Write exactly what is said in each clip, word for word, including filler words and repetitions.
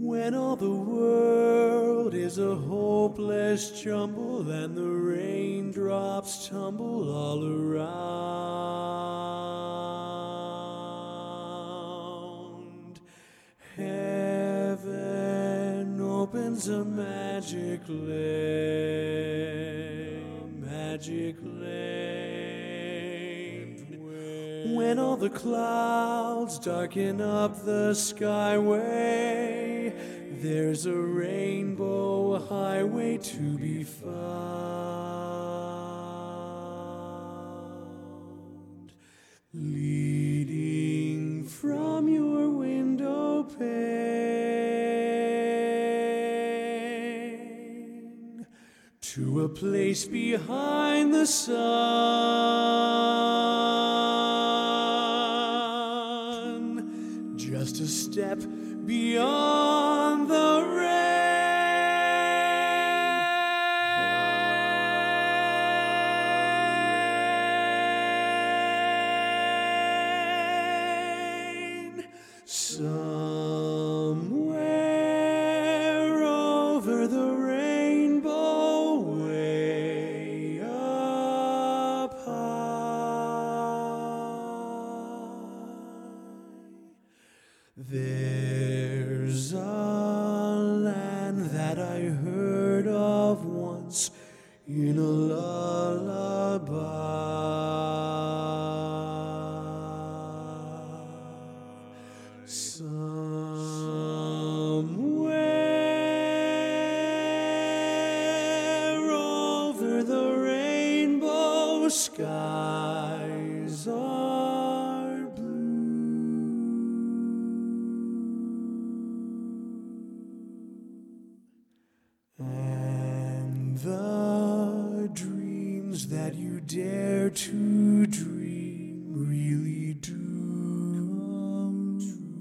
When all the world is a hopeless jumble and the raindrops tumble all around, heaven opens a magic lane, magic lane. When all the clouds darken up the skyway, there's a rainbow highway to be found, leading from your window pane to a place behind the sun, just a step beyond the rain. Somewhere over the rainbow, way up high, there's a land that I heard of once in a lullaby. Somewhere over the rainbow, skies are and the dreams that you dare to dream really do come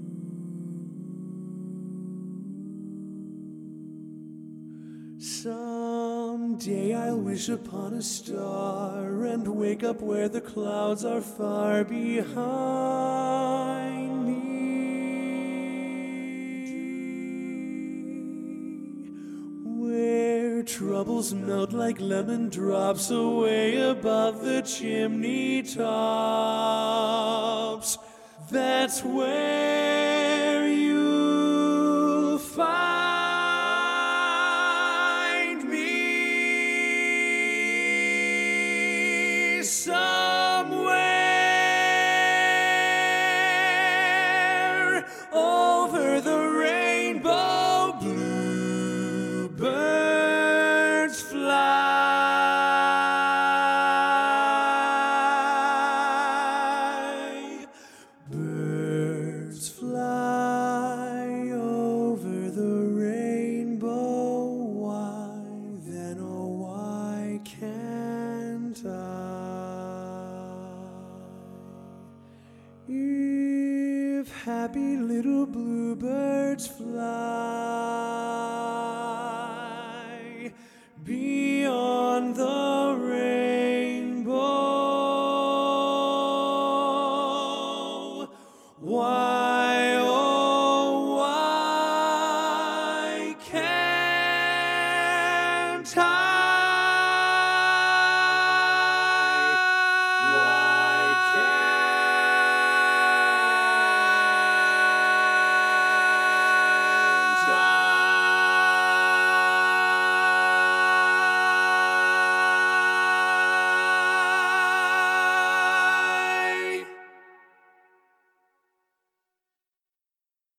true. Someday I'll wish upon a star and wake up where the clouds are far behind me, troubles melt like lemon drops away above the chimney tops. That's where you'll find me, somewhere over the rainbow. Bluebirds fly, birds fly over the rainbow. Why then, oh why can't I? If happy little bluebirds fly beyond the rainbow, why